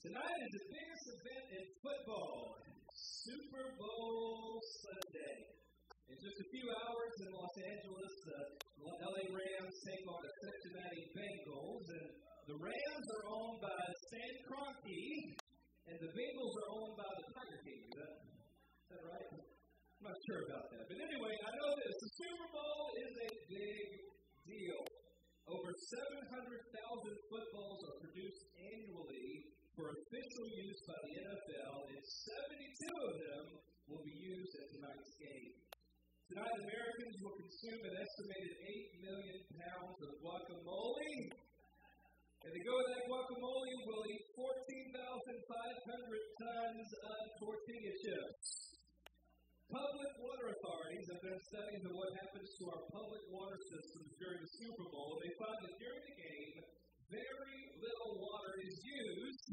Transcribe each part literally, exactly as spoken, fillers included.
Tonight is the biggest event in football, Super Bowl Sunday. In just a few hours in Los Angeles, the L A Rams take on the Cincinnati Bengals, and the Rams are owned by Stan Kroenke, and the Bengals are owned by the Tiger King. Is that, is that right? I'm not sure about that. But anyway, I know this. The Super Bowl is a big deal. Over seven hundred thousand footballs are produced annually for official use by the N F L, and seventy-two of them will be used at tonight's game. Tonight, Americans will consume an estimated eight million pounds of guacamole. And to go with that guacamole, we'll eat fourteen thousand five hundred tons of tortilla chips. Public water authorities have been studying what happens to our public water systems during the Super Bowl. They find that during the game, very little water is used,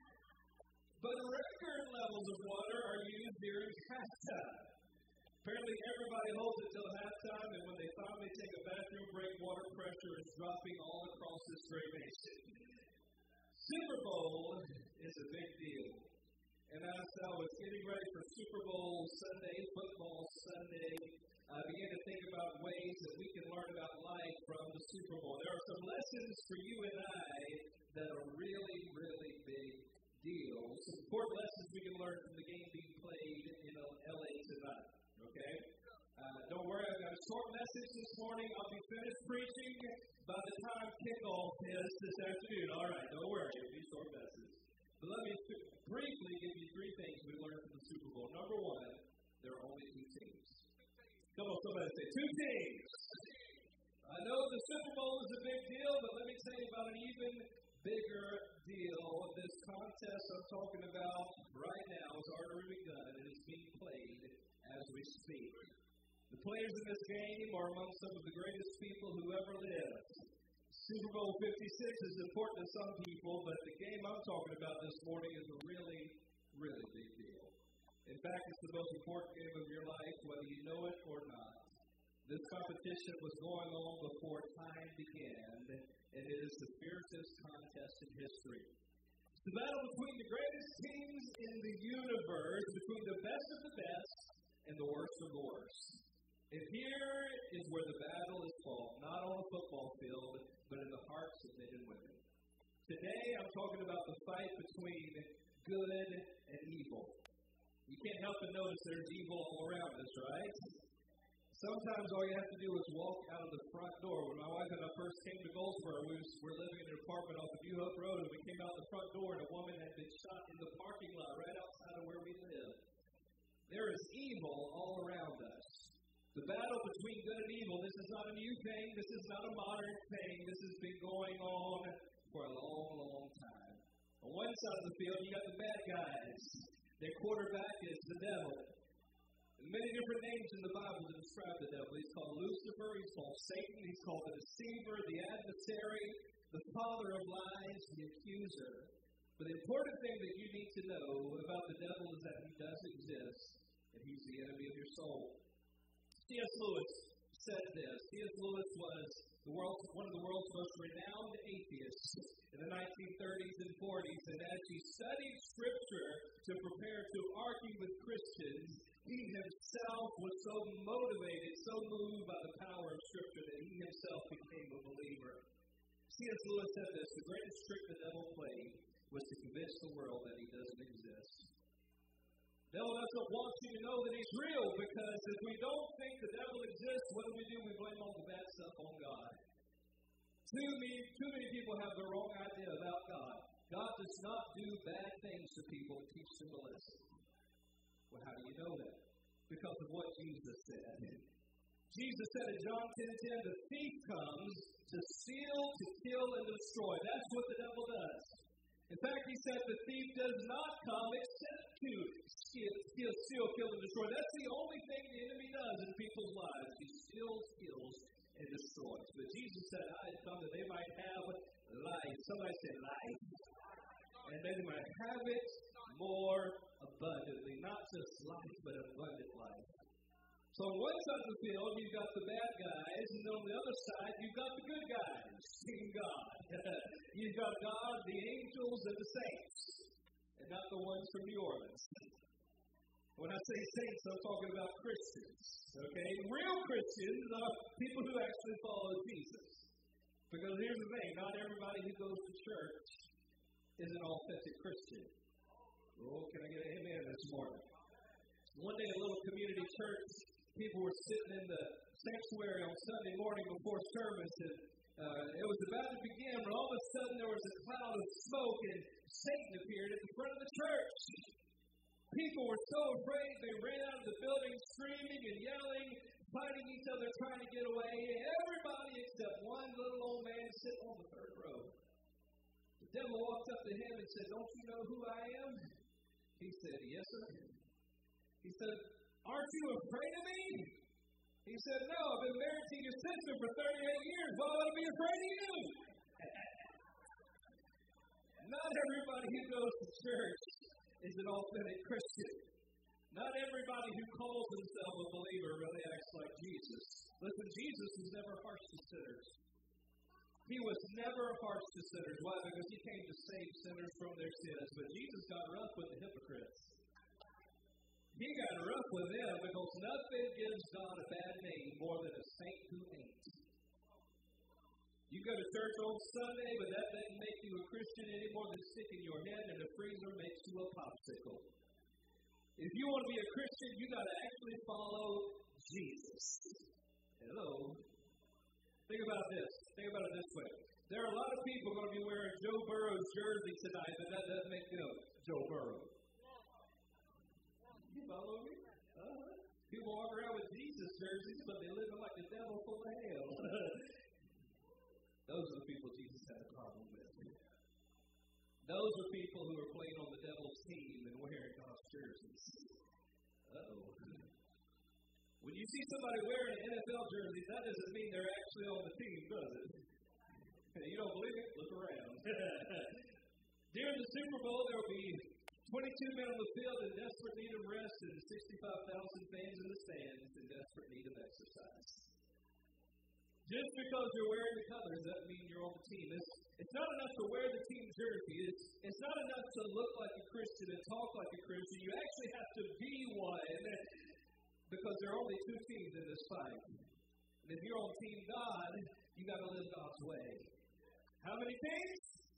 but record levels of water are used during halftime. Apparently, everybody holds it till halftime, and when they finally take a bathroom break, water pressure is dropping all across this great nation. Super Bowl is a big deal. And as I was getting ready for Super Bowl Sunday, Football Sunday, I began to think about ways that we can learn about life from the Super Bowl. There are some lessons for you and I that are really, really big deals. Some important lessons we can learn from the game being played in L A tonight. Okay? Uh, don't worry, I've got a short message this morning. I'll be finished preaching by the time kickoff is this afternoon. All right, don't worry, it'll be a short message. But let me briefly give you three things we learned from the Super Bowl. Number one, there are only two teams. Come on, somebody say, two teams. I know the Super Bowl is a big deal, but let me tell you about an even bigger deal. This contest I'm talking about right now has already begun, and it's being played as we speak. The players in this game are among some of the greatest people who ever lived. Super Bowl fifty-six is important to some people, but the game I'm talking about this morning is a really, really big deal. In fact, it's the most important game of your life, whether you know it or not. This competition was going on before time began, and it is the fiercest contest in history. It's the battle between the greatest teams in the universe, between the best of the best and the worst of the worst. And here is where the battle is fought, not on a football field, but in the hearts of men and women. Today, I'm talking about the fight between good and evil. You can't help but notice there's evil all around us, right? Sometimes all you have to do is walk out of the front door. When my wife and I first came to Goldsboro, we were living in an apartment off of New Hope Road, and we came out the front door, and a woman had been shot in the parking lot right outside of where we live. There is evil all around us. The battle between good and evil, this is not a new thing. This is not a modern thing. This has been going on for a long, long time. On one side of the field, you got the bad guys. Their quarterback is the devil. And many different names in the Bible to describe the devil. He's called Lucifer. He's called Satan. He's called the deceiver, the adversary, the father of lies, the accuser. But the important thing that you need to know about the devil is that he does exist, and he's the enemy of your soul. C S Lewis said this. C S Lewis was the world's, one of the world's most renowned atheists in the nineteen thirties and forties, and as he studied Scripture to prepare to argue with Christians, he himself was so motivated, so moved by the power of Scripture that he himself became a believer. C S Lewis said this: the greatest trick the devil played was to convince the world that he doesn't exist. The devil doesn't want you to know that he's real, because if we don't think the devil exists, what do we do? We blame all the bad stuff on God. Too many, too many people have the wrong idea about God. God does not do bad things to people and teach them to listen. Well, how do you know that? Because of what Jesus said. Jesus said in John ten ten, the thief comes to steal, to kill, and destroy. That's what the devil does. In fact, he said the thief does not come except to steal, steal, steal, kill, and destroy. That's the only thing the enemy does in people's lives. He steals, kills, and destroys. But Jesus said, I had come that they might have life. Somebody said life. And they might have it more abundantly. Not just life, but abundant life. So on one side of the field, you've got the bad guys, and on the other side, you've got the good guys, seeing God. You've got God, the angels, and the saints. and not the ones from New Orleans. When I say saints, I'm talking about Christians, okay? Real Christians are people who actually follow Jesus. Because here's the thing, not everybody who goes to church is an authentic Christian. Oh, can I get an amen this morning? One day at a little community church, people were sitting in the sanctuary on Sunday morning before service, and uh, it was about to begin, but all of a sudden there was a cloud of smoke, and Satan appeared at the front of the church. People were so afraid, they ran out of the building screaming and yelling, fighting each other, trying to get away. Everybody except one little old man sitting on the third row. The devil walked up to him and said, "Don't you know who I am?" He said, "Yes, sir." He said, "Aren't you afraid of me?" He said, "No, I've been married to your sister for thirty-eight years. Why would I be afraid of you?" Not everybody who goes to church is an authentic Christian. Not everybody who calls himself a believer really acts like Jesus. Listen, Jesus was never harsh to sinners. He was never harsh to sinners. Why? Because he came to save sinners from their sins. But Jesus got rough with the hypocrites. He got rough with them because nothing gives God a bad name more than a saint who ain't. You go to church on Sunday, but that doesn't make you a Christian any more than sticking your head in a freezer makes you a popsicle. If you want to be a Christian, you got to actually follow Jesus. Hello. Think about this. Think about it this way. There are a lot of people going to be wearing Joe Burrow's jersey tonight, but that doesn't make them Joe Burrow. You follow me? Uh-huh. People walk around with Jesus jerseys, but they live like the devil full of hell. Those are the people Jesus had a problem with. Those are people who are playing on the devil's team and wearing God's jerseys. Uh-oh. When you see somebody wearing an N F L jersey, that doesn't mean they're actually on the team, does it? You don't believe it? Look around. During the Super Bowl, there will be twenty-two men on the field in desperate need of rest and sixty-five thousand fans in the stands in desperate need of exercise. Just because you're wearing the colors doesn't mean you're on the team. It's, it's not enough to wear the team jersey. It's, it's not enough to look like a Christian and talk like a Christian. You actually have to be one, because there are only two teams in this fight. And if you're on Team God, you got to live God's way. How many teams?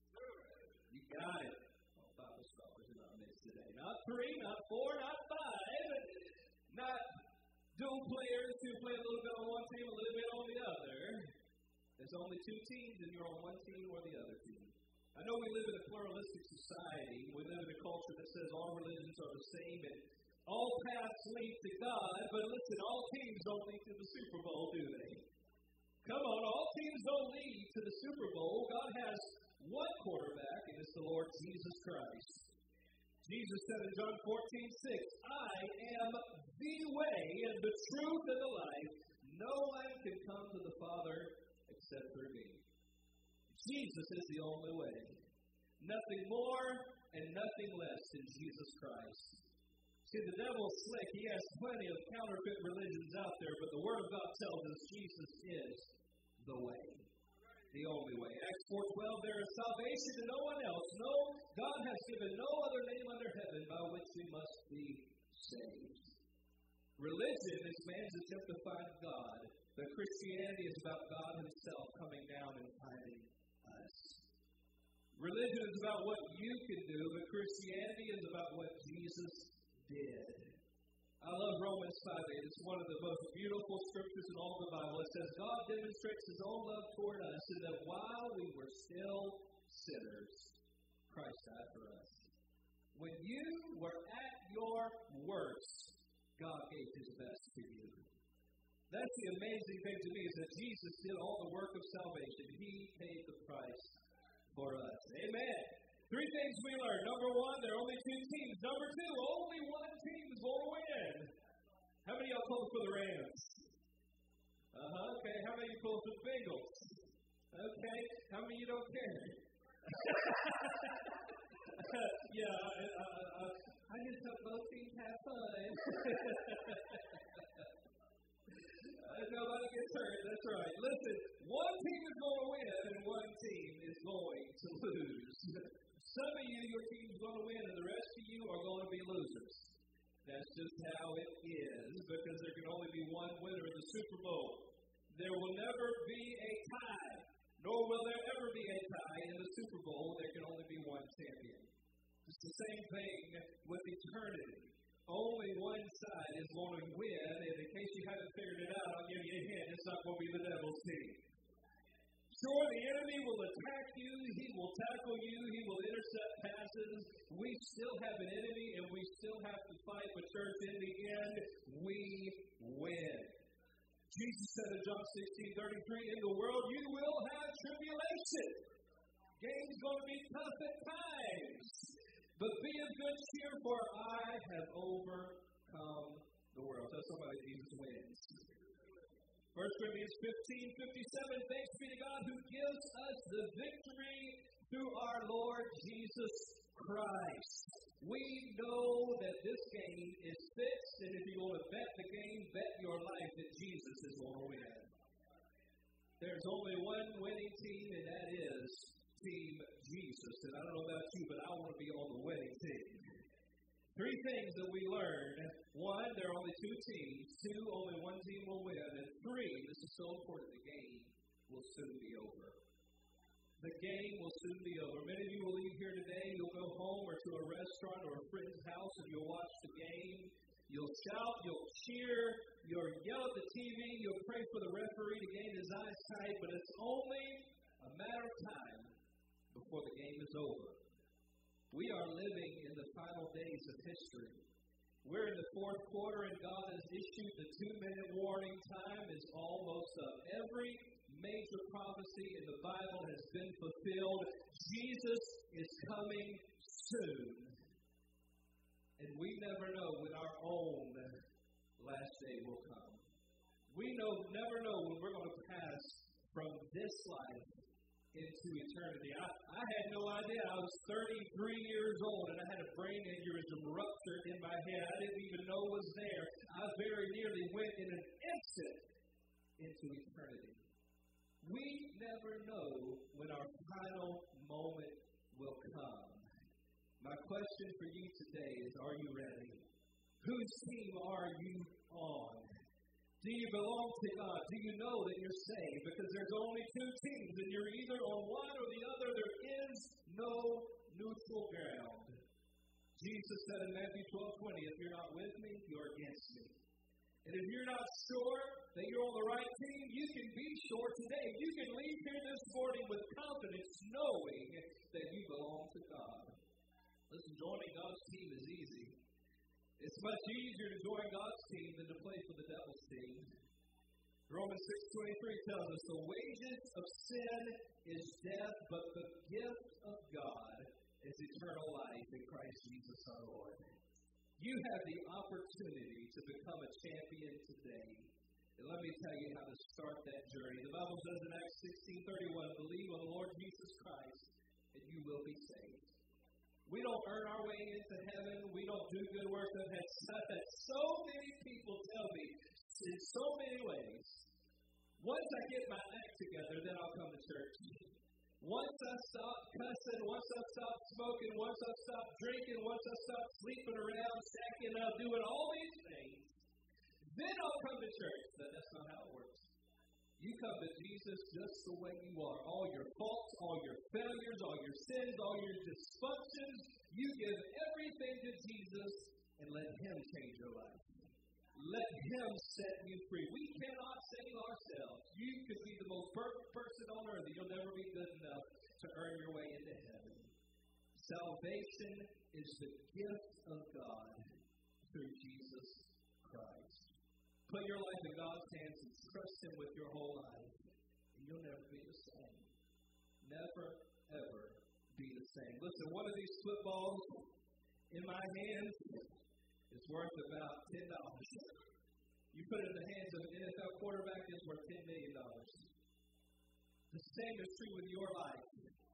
You got it. Oh, Bible scholars are not mixed today. Not three, not four, not five. Not dual players who play a little bit on one team, a little bit on the other. There's only two teams, and you're on one team or the other team. I know we live in a pluralistic society. We live in a culture that says all religions are the same and all paths lead to God. But listen, all teams don't lead to the Super Bowl, do they? Come on, all teams don't lead to the Super Bowl. God has one quarterback, and it's the Lord Jesus Christ. Jesus said in John fourteen six, "I am the way and the truth and the life. No one can come to the Father except through me." Jesus is the only way. Nothing more and nothing less than Jesus Christ. See, the devil's slick. He has plenty of counterfeit religions out there, but the Word of God tells us Jesus is the way. The only way. Acts four twelve, "There is salvation in no one else. No, God has given no other name under heaven by which we must be saved." Religion is man's attempt to find God, but Christianity is about God himself coming down and finding us. Religion is about what you can do, but Christianity is about what Jesus did. I love Romans five eight. It's one of the most beautiful scriptures in all the Bible. It says, "God demonstrates his own love toward us in that while we were still sinners, Christ died for us." When you were at your worst, God gave his best to you. That's the amazing thing to me, is that Jesus did all the work of salvation. He paid the price for us. Amen. Three things we learned. Number one, there are only two teams. Number two, only one team is going to win. How many of y'all pulled for the Rams? Uh-huh. Okay. How many of you pulled for the Bengals? Okay. How many of you don't care? yeah. Uh, uh, I just hope both teams have fun. Nobody gets hurt. That's right. Listen, one team is going to win and one team is going to lose. Some of you of your team is going to win and the rest of you are going to be losers. That's just how it is, because there can only be one winner in the Super Bowl. There will never be a tie, nor will there ever be a tie in the Super Bowl. There can only be one champion. It's the same thing with eternity. Only one side is going to win, and in case you haven't figured it out, I'll give you a hint. It's not going to be the devil's team. Sure, the enemy will attack you. He will tackle you. He will intercept passes. We still have an enemy, and we still have to fight. But church, in the end, we win. Jesus said in John sixteen thirty-three, in the world you will have tribulation. Game's going to be tough at times. But be of good cheer, for I have overcome the world. Tell somebody Jesus wins. First Corinthians fifteen fifty-seven, thanks be to God who gives us the victory through our Lord Jesus Christ. We know that this game is fixed, and if you want to bet the game, bet your life that Jesus is going to win. There's only one winning team, and that is Team Jesus. And I don't know about you, but I want to be on the winning team. Three things that we learned. One, there are only two teams. Two, only one team will win. And three, this is so important, the game will soon be over. The game will soon be over. Many of you will leave here today. You'll go home or to a restaurant or a friend's house and you'll watch the game. You'll shout, you'll cheer, you'll yell at the T V, you'll pray for the referee to gain his eyes tight, but it's only a matter of time before the game is over. We are living in the final days of history. We're in the fourth quarter and God has issued the two-minute warning. Time is almost up. Every major prophecy in the Bible has been fulfilled. Jesus is coming soon. And we never know when our own last day will come. We know, never know when we're going to pass from this life into eternity. I, I had no idea. I was thirty-three years old and I had a brain aneurysm ruptured in my head. I didn't even know it was there. I very nearly went in an instant into eternity. We never know when our final moment will come. My question for you today is, are you ready? Whose team are you on? Do you belong to God? Do you know that you're saved? Because there's only two teams, and you're either on one or the other. There is no neutral ground. Jesus said in Matthew twelve twenty, if you're not with me, you're against me. And if you're not sure that you're on the right team, you can be sure today. You can leave here this morning with confidence, knowing that you belong to God. Listen, joining God's team is easy. It's much easier to join God's team than to play for the devil's team. Romans six twenty-three tells us the wages of sin is death, but the gift of God is eternal life in Christ Jesus our Lord. You have the opportunity to become a champion today. And let me tell you how to start that journey. The Bible says in Acts sixteen thirty-one, believe on the Lord Jesus Christ and you will be saved. We don't earn our way into heaven. We don't do good works. I've had, I've had so many people tell me in so many ways, once I get my act together, then I'll come to church. Once I stop cussing, once I stop smoking, once I stop drinking, once I stop sleeping around, stacking up, doing all these things, then I'll come to church. But that's not how it works. You come to Jesus just the way you are. All your faults, all your failures, all your sins, all your dysfunctions, you give everything to Jesus and let Him change your life. Let Him set you free. We cannot save ourselves. You could be the most perfect person on earth, and you'll never be good enough to earn your way into heaven. Salvation is the gift of God through Jesus Christ. Put your life in God's hands and trust Him with your whole life, and you'll never be the same. Never, ever be the same. Listen, one of these footballs in my hands is worth about ten dollars. You put it in the hands of an N F L quarterback, it's worth ten million dollars. The same is true with your life.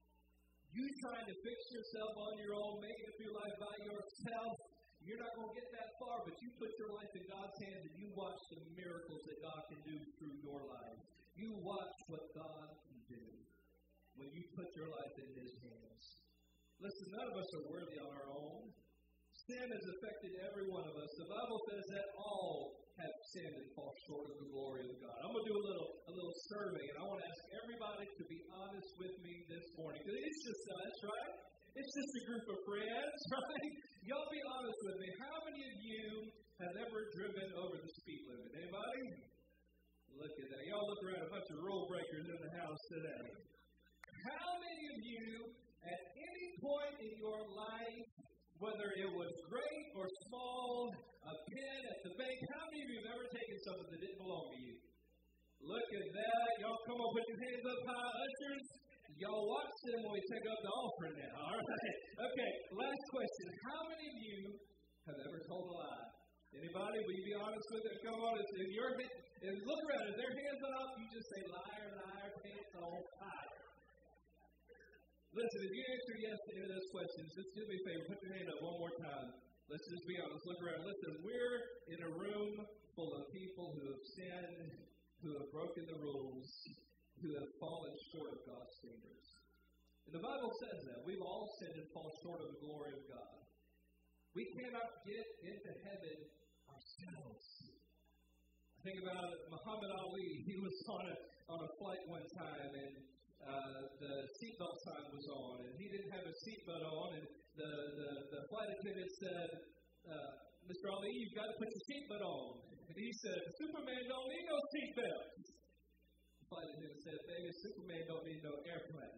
You trying to fix yourself on your own, making it through life by yourself, you're not going to get that far, but you put your life in God's hands and you watch the miracles that God can do through your life. You watch what God can do when you put your life in His hands. Listen, none of us are worthy on our own. Sin has affected every one of us. The Bible says that all have sinned and fall short of the glory of God. I'm going to do a little a little survey, and I want to ask everybody to be honest with me this morning. Because it's just us, right? It's just a group of friends, right? Y'all be honest with me. How many of you have ever driven over the speed limit? Anybody? Look at that. Y'all look around, a bunch of rule breakers in the house today. How many of you, at any point in your life, whether it was great or small, a pen at the bank, how many of you have ever taken something that didn't belong to you? Look at that. Y'all come on, put your hands up high. Ushers, y'all watch them when we take up the offering now. All right. Okay, last question. How many of you have ever told a lie? Anybody? Will you be honest with it? Come on. If your if look around, if their hands are up, you just say liar, liar, pants on fire. Listen, if you answer yes to any of those questions, just do me a favor. Put your hand up one more time. Let's just be honest. Look around. Listen, we're in a room full of people who have sinned, who have broken the rules, who have fallen short of God's standards. And the Bible says that. We've all sinned and fallen short of the glory of God. We cannot get into heaven ourselves. I think about Muhammad Ali. He was on a, on a flight one time, and uh, the seatbelt sign was on, and he didn't have a seatbelt on, and the, the, the flight attendant said, uh, Mister Ali, you've got to put your seatbelt on. And he said, Superman don't need no seatbelt. The flight attendant said, baby, Superman don't need no airplane.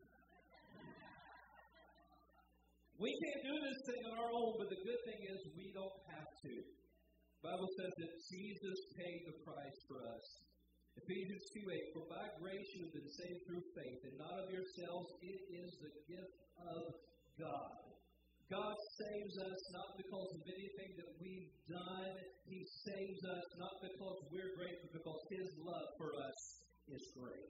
We can't do this thing on our own, but the good thing is we don't have to. The Bible says that Jesus paid the price for us. Ephesians two eight, for by grace you have been saved through faith, and not of yourselves, it is the gift of God. God saves us not because of anything that we've done. He saves us not because we're great, but because His love for us is great.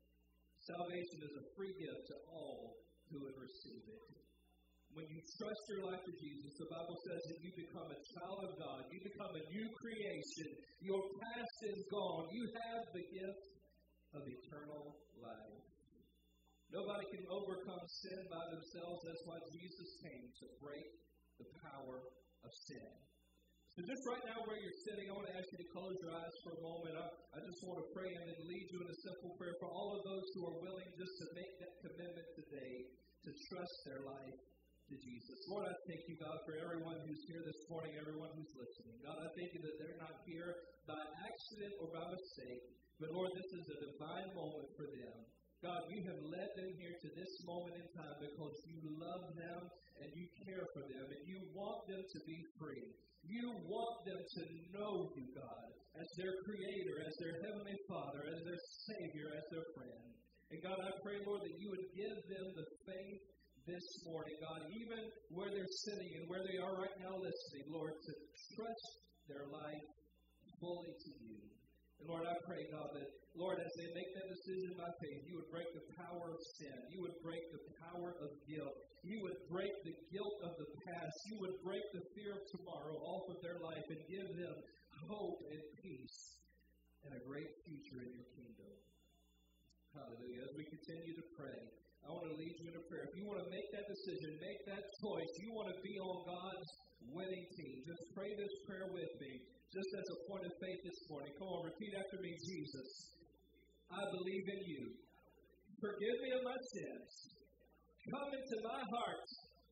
Salvation is a free gift to all who would receive it. When you trust your life to Jesus, the Bible says that you become a child of God. You become a new creation. Your past is gone. You have the gift of eternal life. Nobody can overcome sin by themselves. That's why Jesus came, to break the power of sin. So just right now where you're sitting, I want to ask you to close your eyes for a moment. I, I just want to pray and then lead you in a simple prayer for all of those who are willing just to make that commitment today to trust their life to Jesus. Lord, I thank you, God, for everyone who's here this morning, everyone who's listening. God, I thank you that they're not here by accident or by mistake, but Lord, this is a divine moment for them. God, you have led them here to this moment in time because you love them and you care for them and you want them to be free. You want them to know you, God, as their Creator, as their Heavenly Father, as their Savior, as their friend. And God, I pray, Lord, that you would give them the faith this morning, God, even where they're sitting and where they are right now listening, Lord, to trust their life fully to you. And Lord, I pray, God, that, Lord, as they make that decision by faith, you would break the power of sin. You would break the power of guilt. You would break the guilt of the past. You would break the fear of tomorrow off of their life and give them hope and peace and a great future in your kingdom. Hallelujah. As we continue to pray, I want to lead you in a prayer. If you want to make that decision, make that choice, you want to be on God's winning team, just pray this prayer with me, just as a point of faith this morning. Come on, repeat after me. Jesus, I believe in you. Forgive me of my sins. Come into my heart.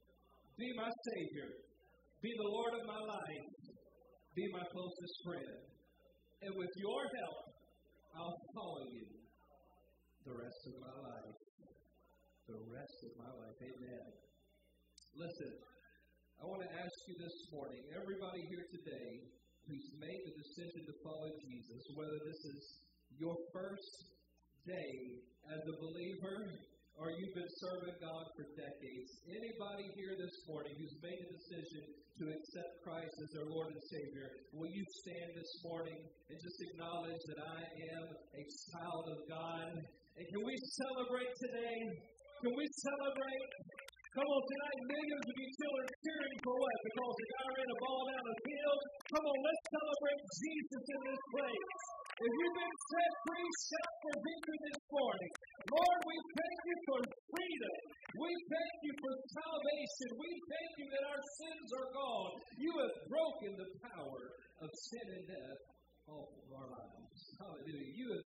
Be my Savior. Be the Lord of my life. Be my closest friend. And with your help, I'll follow you the rest of my life. The rest of my life. Amen. Listen, I want to ask you this morning, everybody here today who's made the decision to follow Jesus, whether this is your first day as a believer or you've been serving God for decades, anybody here this morning who's made a decision to accept Christ as their Lord and Savior, will you stand this morning and just acknowledge that I am a child of God? And can we celebrate today? Can we celebrate? Come on, tonight, millions of you children cheering for what? Because the guy ran a ball down the field? Come on, let's celebrate Jesus in this place. If you've been set free, shout for victory this morning. Lord, we thank you for freedom. We thank you for salvation. resurrection. We thank you that our sins are gone. You have broken the power of sin and death off of our lives. Hallelujah. You have